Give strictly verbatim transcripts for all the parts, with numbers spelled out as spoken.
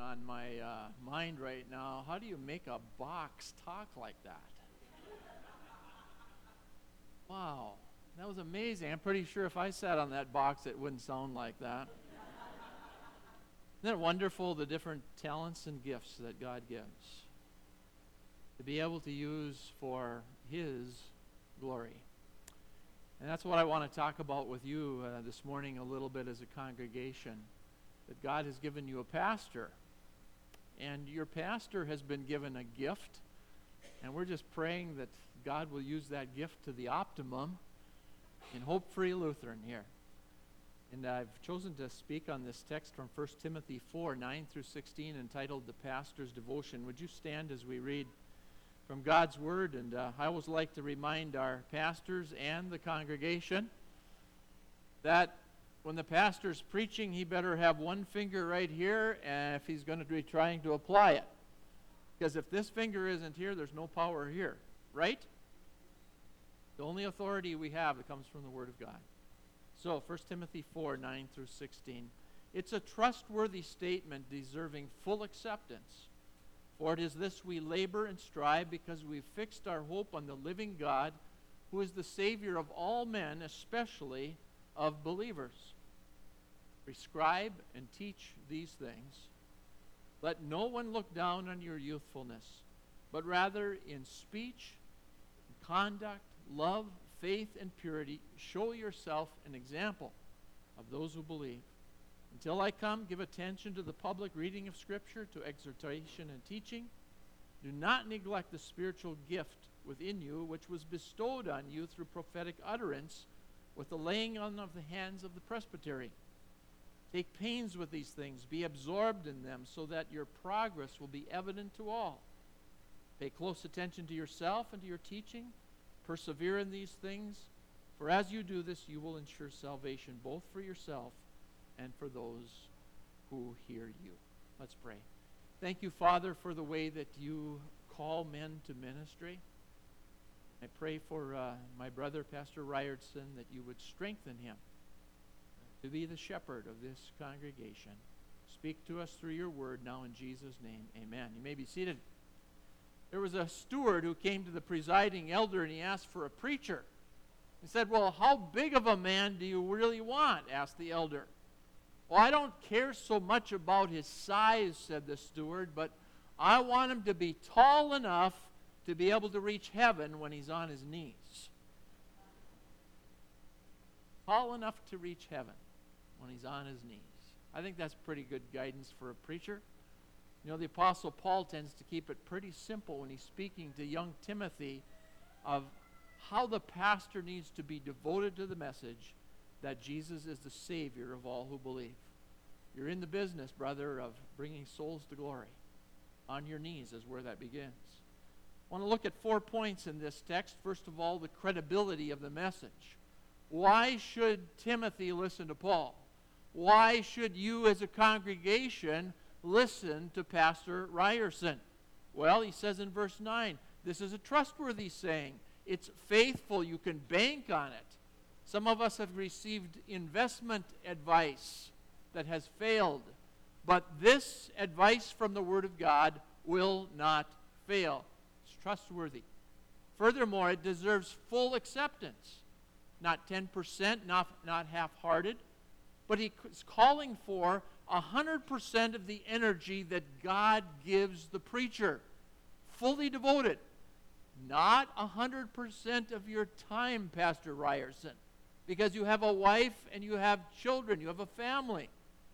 on my uh, mind right now. How do you make a box talk like that? Wow, that was amazing. I'm pretty sure if I sat on that box, it wouldn't sound like that. Isn't it wonderful, the different talents and gifts that God gives to be able to use for His glory? And that's what I want to talk about with you uh, this morning a little bit as a congregation. That God has given you a pastor. And your pastor has been given a gift. And we're just praying that God will use that gift to the optimum in Hope Free Lutheran here. And I've chosen to speak on this text from First Timothy four, nine through sixteen, entitled The Pastor's Devotion. Would you stand as we read from God's Word? And uh, I always like to remind our pastors and the congregation that when the pastor's preaching, he better have one finger right here and if he's going to be trying to apply it. Because if this finger isn't here, there's no power here, right? The only authority we have that comes from the Word of God. So, First Timothy four, nine through sixteen. It's a trustworthy statement deserving full acceptance. For it is this we labor and strive because we've fixed our hope on the living God, who is the Savior of all men, especially of believers. Prescribe and teach these things. Let no one look down on your youthfulness, but rather in speech, conduct, love, faith, and purity, show yourself an example of those who believe. Until I come, give attention to the public reading of Scripture, to exhortation and teaching. Do not neglect the spiritual gift within you, which was bestowed on you through prophetic utterance, with the laying on of the hands of the presbytery. Take pains with these things, be absorbed in them, so that your progress will be evident to all. Pay close attention to yourself and to your teaching. Persevere in these things, for as you do this, you will ensure salvation both for yourself and for those who hear you. Let's pray. Thank you, Father, for the way that you call men to ministry. I pray for uh, my brother, Pastor Ryerson, that you would strengthen him to be the shepherd of this congregation. Speak to us through your word now in Jesus' name. Amen. You may be seated. There was a steward who came to the presiding elder and he asked for a preacher. He said, "Well, how big of a man do you really want?" asked the elder. "Well, I don't care so much about his size," said the steward, "but I want him to be tall enough to be able to reach heaven when he's on his knees." Tall enough to reach heaven when he's on his knees. I think that's pretty good guidance for a preacher. You know, the Apostle Paul tends to keep it pretty simple when he's speaking to young Timothy of how the pastor needs to be devoted to the message that Jesus is the Savior of all who believe. You're in the business, brother, of bringing souls to glory. On your knees is where that begins. I want to look at four points in this text. First of all, the credibility of the message. Why should Timothy listen to Paul? Why should you as a congregation listen to Pastor Ryerson? Well, he says in verse nine, this is a trustworthy saying. It's faithful. You can bank on it. Some of us have received investment advice that has failed. But this advice from the Word of God will not fail. It's trustworthy. Furthermore, it deserves full acceptance. Not ten percent, not, not half-hearted. But he is calling for one hundred percent of the energy that God gives the preacher. Fully devoted. Not one hundred percent of your time, Pastor Ryerson, because you have a wife and you have children, you have a family.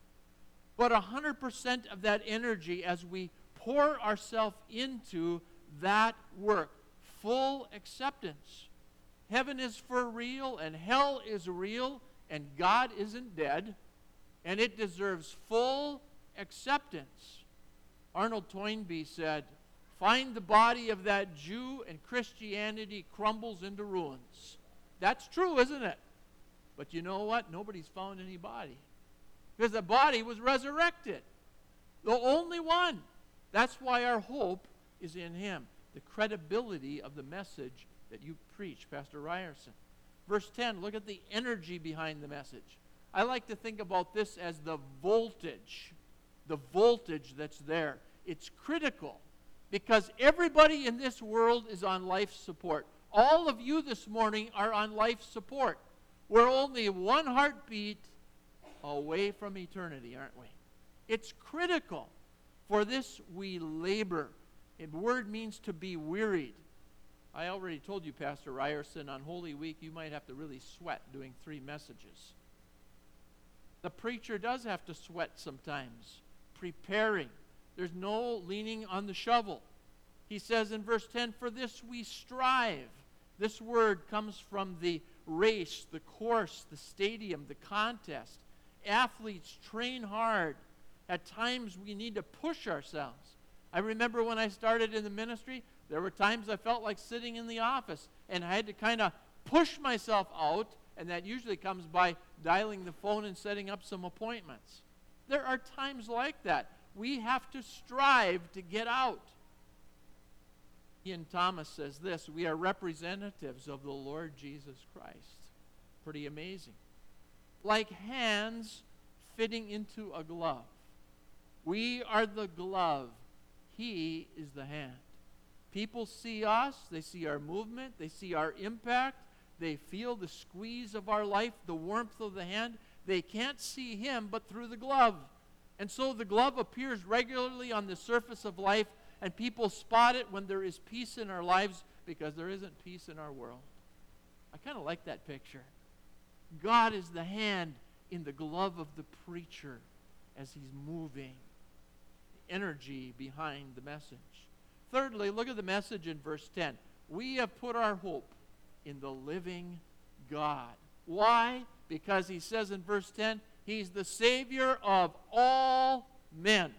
But one hundred percent of that energy as we pour ourselves into that work. Full acceptance. Heaven is for real and hell is real and God isn't dead, and it deserves full acceptance. Arnold Toynbee said, "Find the body of that Jew and Christianity crumbles into ruins." That's true, isn't it? But you know what? Nobody's found any body. Because the body was resurrected. The only one. That's why our hope is in him. The credibility of the message that you preach, Pastor Ryerson. Verse ten, look at the energy behind the message. I like to think about this as the voltage the voltage that's there. It's critical because everybody in this world is on life support. All of you this morning are on life support. We're only one heartbeat away from eternity, aren't we? It's critical. For this we labor. The word means to be wearied. I already told you, Pastor Ryerson, on Holy Week you might have to really sweat doing three messages. The preacher does have to sweat sometimes, preparing. There's no leaning on the shovel. He says in verse ten, for this we strive. This word comes from the race, the course, the stadium, the contest. Athletes train hard. At times we need to push ourselves. I remember when I started in the ministry, there were times I felt like sitting in the office, and I had to kind of push myself out, and that usually comes by dialing the phone and setting up some appointments. There are times like that. We have to strive to get out. Ian Thomas says this, we are representatives of the Lord Jesus Christ. Pretty amazing. Like hands fitting into a glove. We are the glove. He is the hand. People see us, they see our movement, they see our impact, they feel the squeeze of our life, the warmth of the hand. They can't see him but through the glove. And so the glove appears regularly on the surface of life, and people spot it when there is peace in our lives because there isn't peace in our world. I kind of like that picture. God is the hand in the glove of the preacher as he's moving. The energy behind the message. Thirdly, look at the message in verse ten. We have put our hope in the living God. Why? Because he says in verse ten, he's the Savior of all men.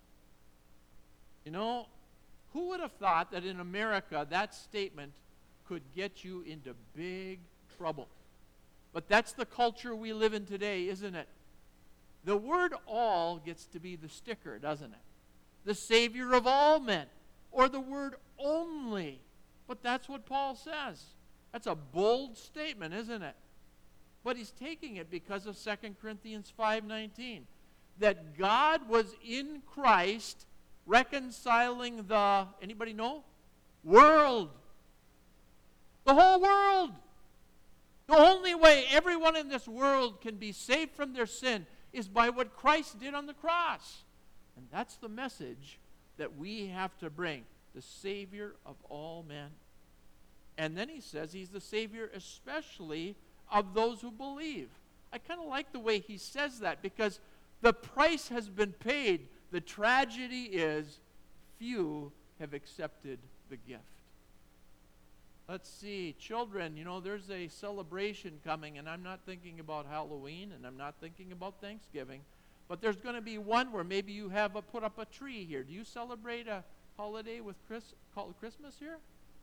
You know, who would have thought that in America that statement could get you into big trouble? But that's the culture we live in today, isn't it? The word all gets to be the sticker, doesn't it? The Savior of all men. Or the word only. But that's what Paul says. That's a bold statement, isn't it? But he's taking it because of Second Corinthians five nineteen. That God was in Christ reconciling the, anybody know? World. The whole world. The only way everyone in this world can be saved from their sin is by what Christ did on the cross. And that's the message that we have to bring. The Savior of all men. And then he says he's the Savior especially of those who believe. I kind of like the way he says that because the price has been paid. The tragedy is few have accepted the gift. Let's see, children, you know, there's a celebration coming, and I'm not thinking about Halloween, and I'm not thinking about Thanksgiving, but there's going to be one where maybe you have a, put up a tree here. Do you celebrate a holiday with Chris, called Christmas here?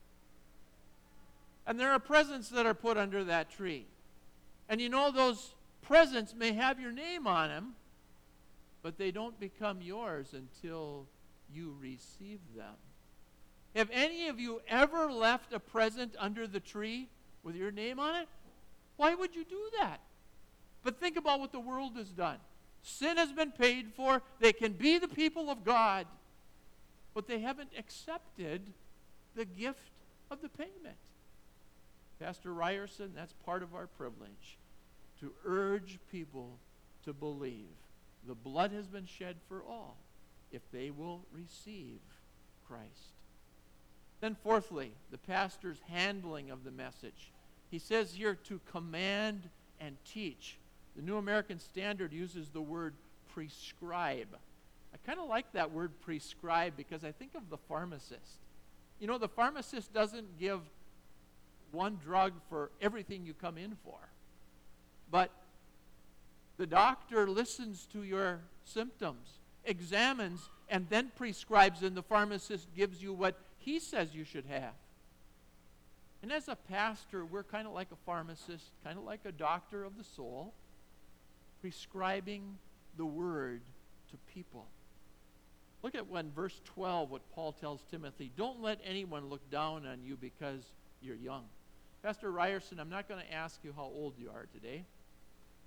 And there are presents that are put under that tree. And you know, those presents may have your name on them, but they don't become yours until you receive them. Have any of you ever left a present under the tree with your name on it? Why would you do that? But think about what the world has done. Sin has been paid for. They can be the people of God, but they haven't accepted the gift of the payment. Pastor Ryerson, that's part of our privilege, to urge people to believe the blood has been shed for all if they will receive Christ. Then fourthly, the pastor's handling of the message. He says here to command and teach. The New American Standard uses the word prescribe. I kind of like that word prescribe because I think of the pharmacist. You know, the pharmacist doesn't give one drug for everything you come in for. But the doctor listens to your symptoms, examines, and then prescribes, and the pharmacist gives you what he says you should have. And as a pastor, we're kind of like a pharmacist, kind of like a doctor of the soul, prescribing the word to people. Look at when verse twelve, what Paul tells Timothy. Don't let anyone look down on you because you're young. Pastor Ryerson, I'm not going to ask you how old you are today.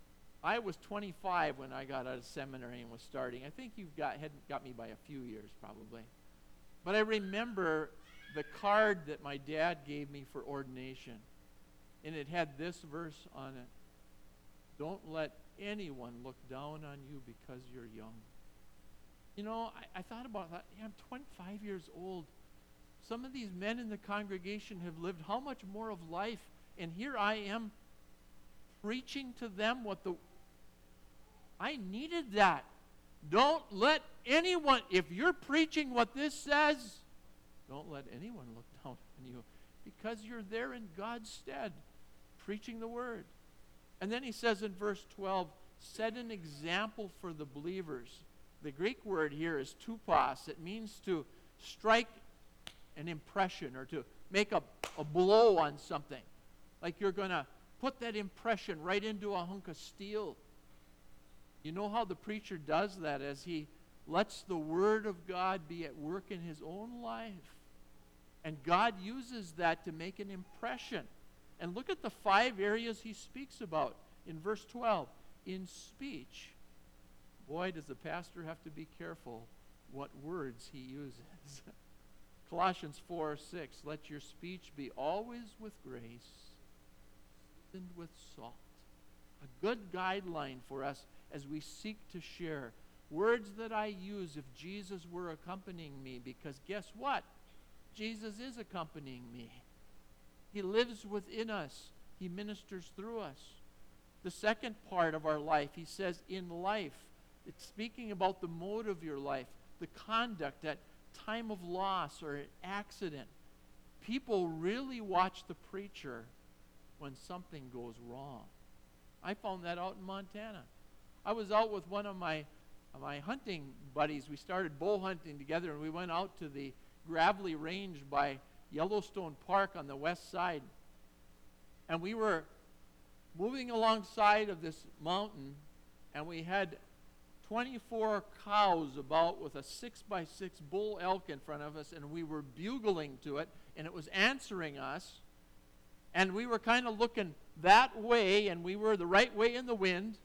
I was twenty-five when I got out of seminary and was starting. I think you've got had got me by a few years probably. But I remember the card that my dad gave me for ordination. And it had this verse on it. Don't let anyone look down on you because you're young. You know, I, I thought about that. Yeah, I'm twenty-five years old. Some of these men in the congregation have lived how much more of life, and here I am preaching to them what the... I needed that. Don't let anyone, if you're preaching what this says, don't let anyone look down on you, because you're there in God's stead, preaching the word. And then he says in verse twelve, set an example for the believers. The Greek word here is tupos. It means to strike an impression or to make a, a blow on something. Like you're going to put that impression right into a hunk of steel. You know how the preacher does that as he lets the word of God be at work in his own life. And God uses that to make an impression. And look at the five areas he speaks about in verse twelve. In speech, boy, does the pastor have to be careful what words he uses. Colossians four six, let your speech be always with grace, seasoned with salt. A good guideline for us as we seek to share words that I use if Jesus were accompanying me, because guess what? Jesus is accompanying me. He lives within us. He ministers through us. The second part of our life, he says, in life, it's speaking about the mode of your life, the conduct at time of loss or an accident. People really watch the preacher when something goes wrong. I found that out in Montana. I was out with one of my my hunting buddies. We started bow hunting together, and we went out to the gravelly range by Yellowstone Park on the west side. And we were moving alongside of this mountain, and we had twenty-four cows about with a six by six bull elk in front of us, and we were bugling to it, and it was answering us. And we were kind of looking that way, and we were the right way in the wind.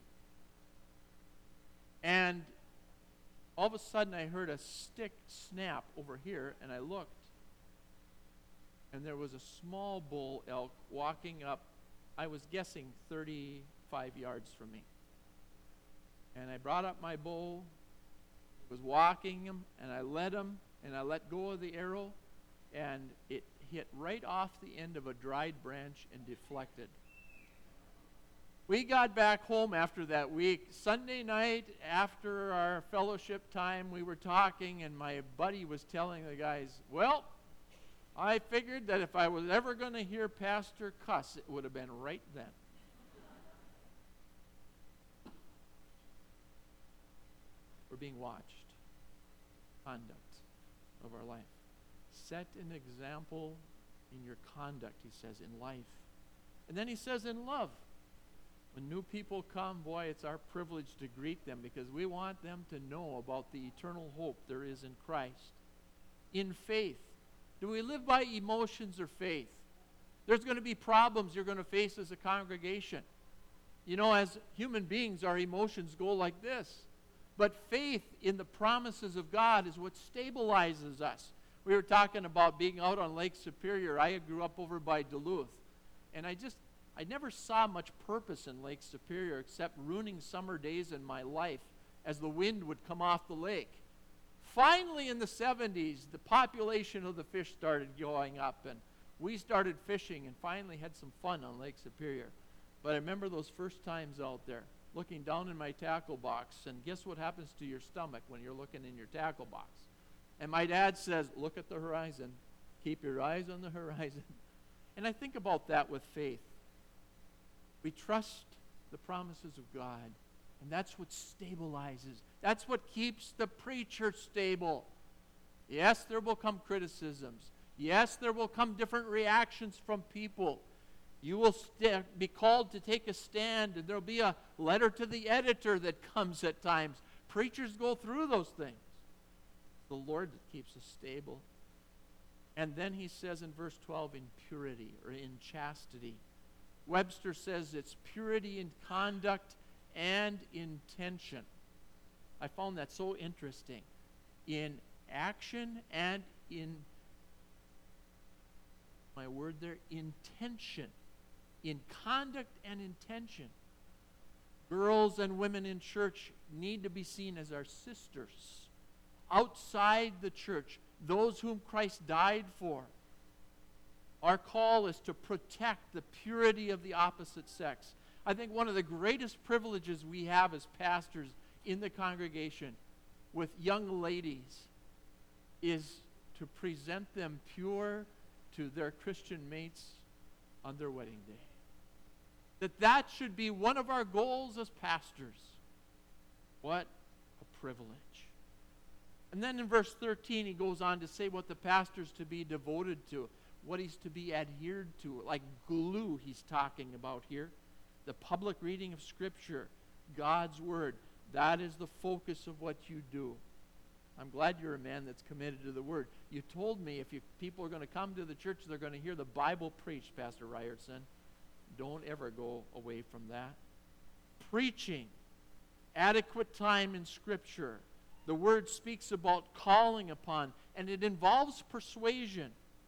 And all of a sudden I heard a stick snap over here, and I looked. And there was a small bull elk walking up, I was guessing thirty-five yards from me. And I brought up my bow, was walking him, and I led him, and I let go of the arrow, and it hit right off the end of a dried branch and deflected. We got back home after that week. Sunday night, after our fellowship time, we were talking, and my buddy was telling the guys, well, I figured that if I was ever going to hear Pastor cuss, it would have been right then. We're being watched. Conduct of our life. Set an example in your conduct, he says, in life. And then he says in love. When new people come, boy, it's our privilege to greet them because we want them to know about the eternal hope there is in Christ. In faith. Do we live by emotions or faith? There's going to be problems you're going to face as a congregation. You know, as human beings, our emotions go like this. But faith in the promises of God is what stabilizes us. We were talking about being out on Lake Superior. I grew up over by Duluth. And I just, I never saw much purpose in Lake Superior except ruining summer days in my life as the wind would come off the lake. Finally, in the seventies, the population of the fish started going up, and we started fishing and finally had some fun on Lake Superior. But I remember those first times out there, looking down in my tackle box, and guess what happens to your stomach when you're looking in your tackle box? And my dad says, look at the horizon. Keep your eyes on the horizon. And I think about that with faith. We trust the promises of God, and that's what stabilizes. That's what keeps the preacher stable. Yes, there will come criticisms. Yes, there will come different reactions from people. You will st- be called to take a stand, and there will be a letter to the editor that comes at times. Preachers go through those things. The Lord keeps us stable. And then he says in verse twelve, in purity or in chastity. Webster says it's purity in conduct and intention. I found that so interesting. In action and in, my word there, intention. In conduct and intention. Girls and women in church need to be seen as our sisters. Outside the church, those whom Christ died for. Our call is to protect the purity of the opposite sex. I think one of the greatest privileges we have as pastors in the congregation with young ladies is to present them pure to their Christian mates on their wedding day. That that should be one of our goals as pastors. What a privilege. And then in verse thirteen, he goes on to say what the pastor's to be devoted to, what he's to be adhered to, like glue he's talking about here. The public reading of Scripture, God's Word, that is the focus of what you do. I'm glad you're a man that's committed to the Word. You told me if you, people are going to come to the church, they're going to hear the Bible preached, Pastor Ryerson. Don't ever go away from that. Preaching, adequate time in Scripture. The Word speaks about calling upon, and it involves persuasion.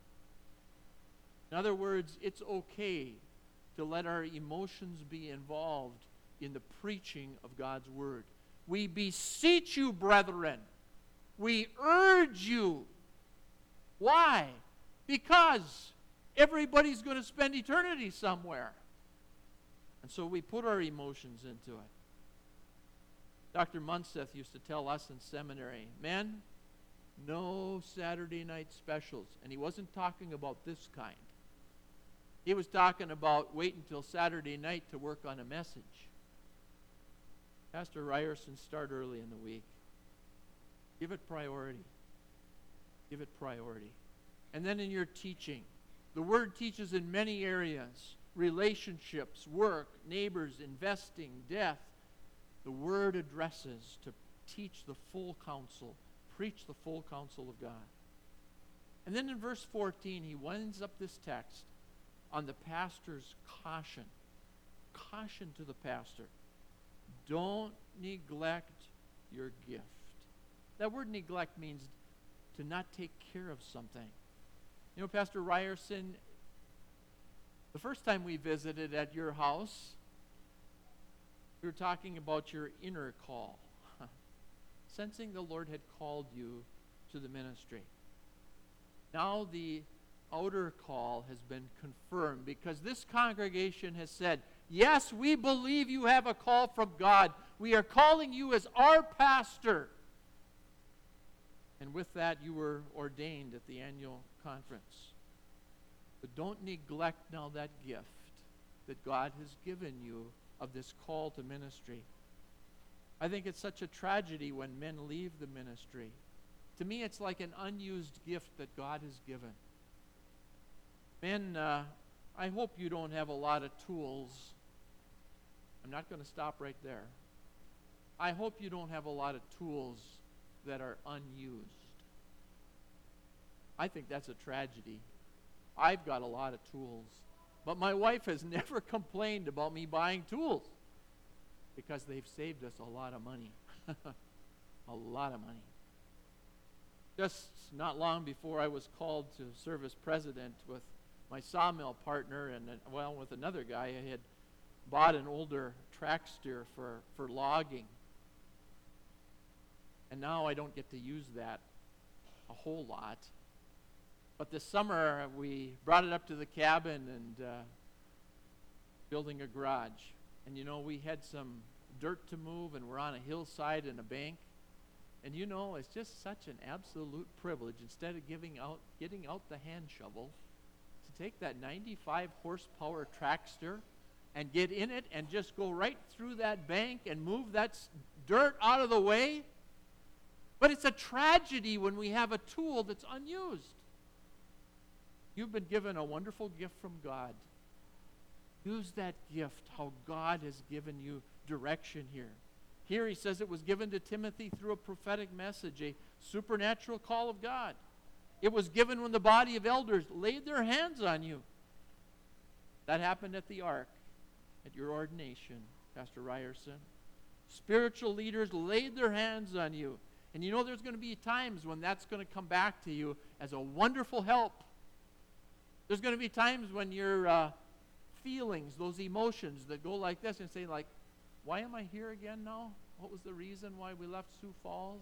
In other words, it's okay to let our emotions be involved in the preaching of God's Word. We beseech you, brethren. We urge you. Why? Because everybody's going to spend eternity somewhere. And so we put our emotions into it. Doctor Munseth used to tell us in seminary, men, no Saturday night specials. And he wasn't talking about this kind. He was talking about wait until Saturday night to work on a message. Pastor Ryerson, start early in the week. Give it priority. Give it priority. And then in your teaching, the Word teaches in many areas. Relationships, work, neighbors, investing, death. The Word addresses to teach the full counsel, preach the full counsel of God. And then in verse fourteen, he winds up this text on the pastor's caution. Caution to the pastor. Don't neglect your gift. That word neglect means to not take care of something. You know, Pastor Ryerson, the first time we visited at your house, we were talking about your inner call. Sensing the Lord had called you to the ministry. Now the outer call has been confirmed because this congregation has said, yes, we believe you have a call from God. We are calling you as our pastor. And with that, you were ordained at the annual conference. But don't neglect now that gift that God has given you of this call to ministry. I think it's such a tragedy when men leave the ministry. To me, it's like an unused gift that God has given. Men, uh, I hope you don't have a lot of tools. I'm not going to stop right there. I hope you don't have a lot of tools that are unused. I think that's a tragedy. I've got a lot of tools. But my wife has never complained about me buying tools because they've saved us a lot of money. A lot of money. Just not long before I was called to serve as president with my sawmill partner and, well, with another guy, I had bought an older track steer for, for logging. And now I don't get to use that a whole lot. But this summer, we brought it up to the cabin and uh, building a garage. And, you know, we had some dirt to move, and we're on a hillside and a bank. And, you know, it's just such an absolute privilege, instead of giving out, getting out the hand shovel, to take that ninety-five horsepower tractor and get in it and just go right through that bank and move that s- dirt out of the way. But it's a tragedy when we have a tool that's unused. You've been given a wonderful gift from God. Use that gift, how God has given you direction here. Here he says it was given to Timothy through a prophetic message, a supernatural call of God. It was given when the body of elders laid their hands on you. That happened at the Ark, at your ordination, Pastor Ryerson. Spiritual leaders laid their hands on you. And you know there's going to be times when that's going to come back to you as a wonderful help. There's going to be times when your uh, feelings, those emotions that go like this and say like, why am I here again now? What was the reason why we left Sioux Falls?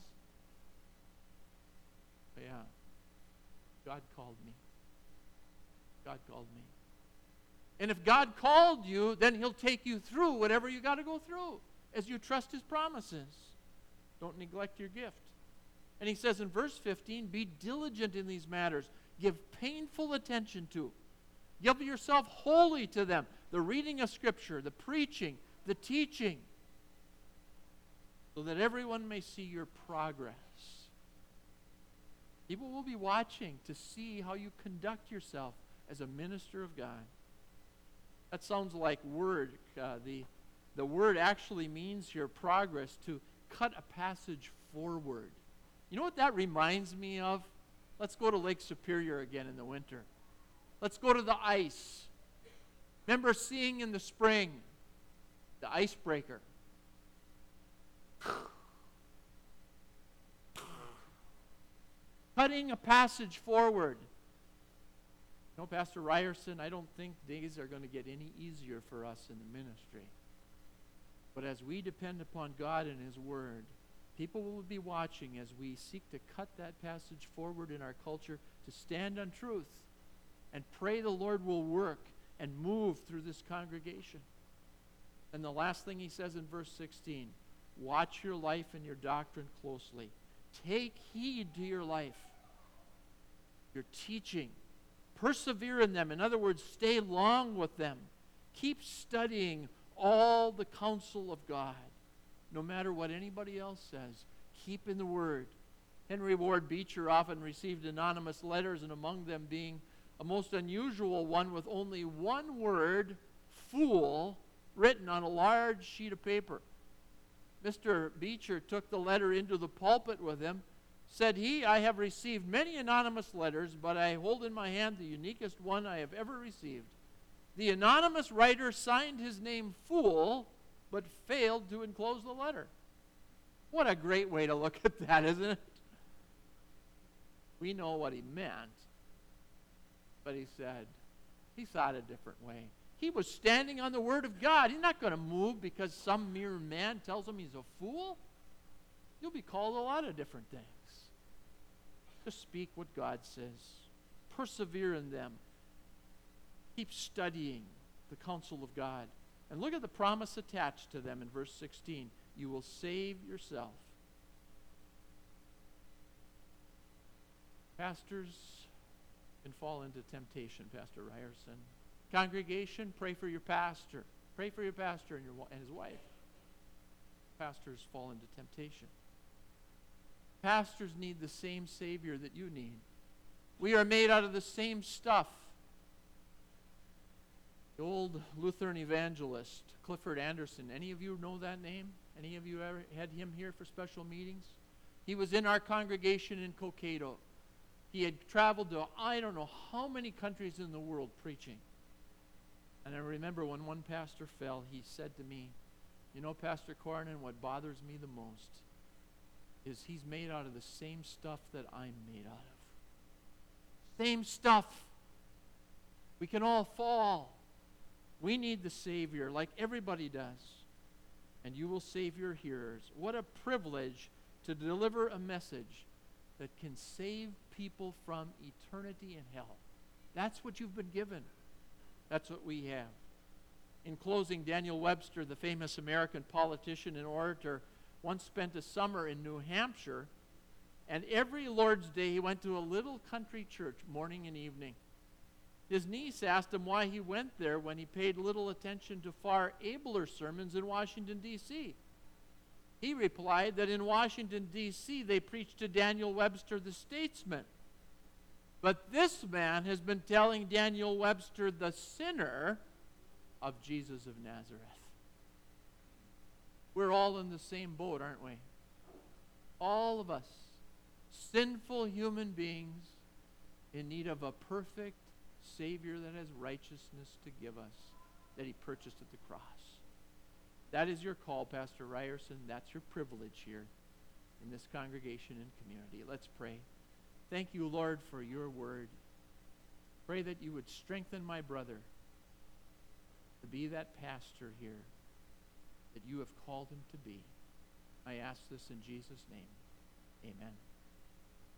But yeah, God called me. God called me. And if God called you, then He'll take you through whatever you got to go through as you trust His promises. Don't neglect your gift. And He says in verse fifteen, be diligent in these matters. Give painful attention to. Give yourself wholly to them. The reading of Scripture, the preaching, the teaching, so that everyone may see your progress. People will be watching to see how you conduct yourself as a minister of God. That sounds like word. Uh, the, the word actually means your progress, to cut a passage forward. You know what that reminds me of? Let's go to Lake Superior again in the winter. Let's go to the ice. Remember seeing in the spring the icebreaker. Cutting a passage forward. No, Pastor Ryerson, I don't think days are going to get any easier for us in the ministry. But as we depend upon God and His Word, people will be watching as we seek to cut that passage forward in our culture, to stand on truth, and pray the Lord will work and move through this congregation. And the last thing He says in verse sixteen, watch your life and your doctrine closely. Take heed to your life, your teaching. Persevere in them. In other words, stay long with them. Keep studying all the counsel of God. No matter what anybody else says, keep in the Word. Henry Ward Beecher often received anonymous letters, and among them being a most unusual one with only one word, fool, written on a large sheet of paper. Mister Beecher took the letter into the pulpit with him. Said he, I have received many anonymous letters, but I hold in my hand the uniquest one I have ever received. The anonymous writer signed his name Fool, but failed to enclose the letter. What a great way to look at that, isn't it? We know what he meant, but he said, he thought a different way. He was standing on the Word of God. He's not going to move because some mere man tells him he's a fool. You'll be called a lot of different things. Just speak what God says. Persevere in them. Keep studying the counsel of God. And look at the promise attached to them in verse sixteen. You will save yourself. Pastors can fall into temptation, Pastor Ryerson. Congregation, pray for your pastor. Pray for your pastor and, your, and his wife. Pastors fall into temptation. Pastors need the same Savior that you need. We are made out of the same stuff. The old Lutheran evangelist, Clifford Anderson, any of you know that name? Any of you ever had him here for special meetings? He was in our congregation in Cokato. He had traveled to I don't know how many countries in the world preaching. And I remember when one pastor fell, he said to me, you know, Pastor Cornyn, what bothers me the most is he's made out of the same stuff that I'm made out of. Same stuff. We can all fall. We need the Savior like everybody does. And you will save your hearers. What a privilege to deliver a message that can save people from eternity in hell. That's what you've been given. That's what we have. In closing, Daniel Webster, the famous American politician and orator, once spent a summer in New Hampshire, and every Lord's Day he went to a little country church morning and evening. His niece asked him why he went there when he paid little attention to far abler sermons in Washington, D C He replied that in Washington, D C they preached to Daniel Webster, the statesman. But this man has been telling Daniel Webster, the sinner, of Jesus of Nazareth. We're all in the same boat, aren't we? All of us, sinful human beings in need of a perfect Savior that has righteousness to give us, that He purchased at the cross. That is your call, Pastor Ryerson. That's your privilege here in this congregation and community. Let's pray. Thank you, Lord, for your word. Pray that you would strengthen my brother to be that pastor here that you have called him to be. I ask this in Jesus' name. Amen.